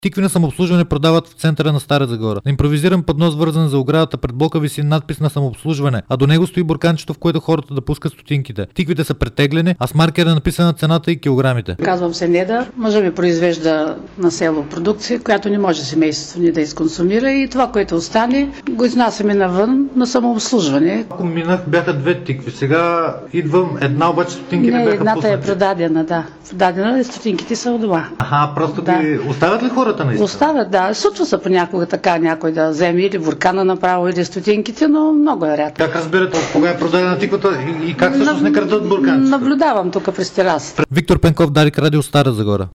Тикви на самообслужване продават в центъра на Стара Загора. На импровизиран поднос, вързан за оградата пред блока, виси надпис на самообслужване, а до него стои бурканчето, в което хората да пускат стотинките. Тиквите са претеглени, а с маркер е написана цената и килограмите. Казвам се Неда. Мъжа ми произвежда на село продукция, която не може семейството ни да изконсумира, и това, което остане, го изнасяме навън на самообслужване. Ако минах, бяха 2 тикви. Сега идвам една, обаче стотинки не бяха едната пуснати. е продадена, да. Продадена и стотинките са от дома. Просто Да. ги оставят ли хората наистина? Оставят, да. Случва се понякога така някой да вземе или буркана направо, или стотинките, но много е рядко. Как разбирате кога е продадена тиквата и как всъщност не крадат бурканчето? Наблюдавам тук през терасата. Виктор Пенков, Дарик Радио, Стара Загора.